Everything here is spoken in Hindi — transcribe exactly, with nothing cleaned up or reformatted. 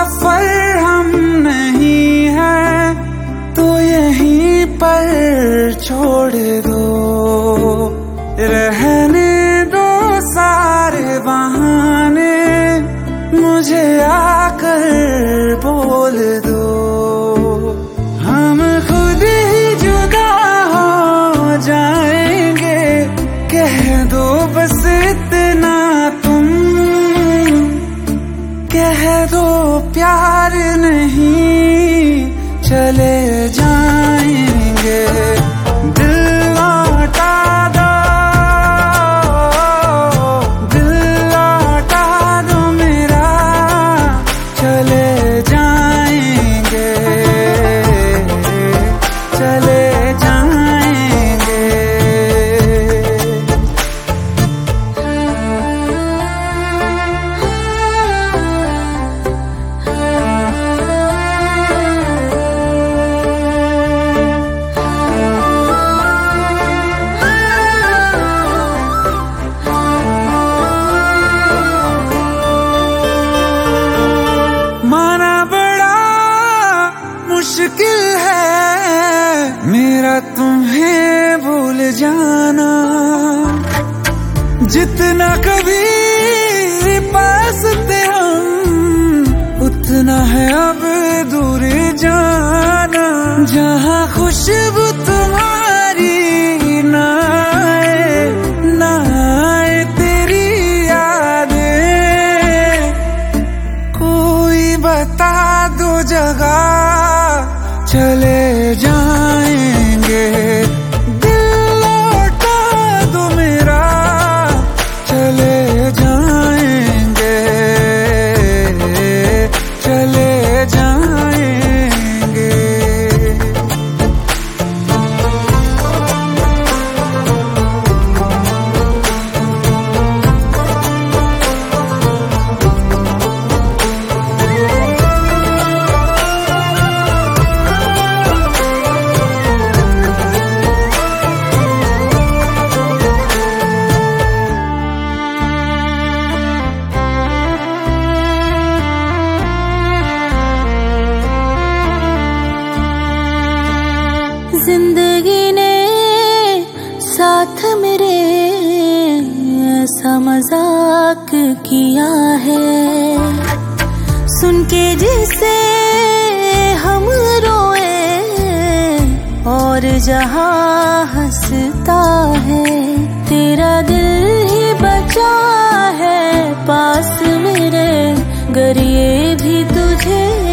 सफर हम नहीं है तो यहीं पर छोड़ दो, रहने दो सारे बहाने, मुझे आकर बोल दो। हम खुद ही जुदा हो जाएंगे, कह दो बस इतना तुम, कह दो प्यार नहीं चले जाएंगे। दिल लौटा दो, दिल लौटा दो मेरा, चले जाएंगे, चले जाएंगे। माना बड़ा मुश्किल है मेरा तुम्हें भूल जाना, जितना कभी पास थे हम उतना है अब दूर जाना। जहाँ खुशबू तुम्हारी ना आए, ना आए तेरी यादें, कोई बता दो जगह चले जाएंगे। दिल लौटा दो मेरा, चले जाएंगे, चले जाएंगे। जिंदगी ने साथ मेरे ऐसा मजाक किया है, सुन के जिसे हम रोए और जहाँ हंसता है, तेरा दिल ही बचा है पास मेरे, गर ये भी तुझे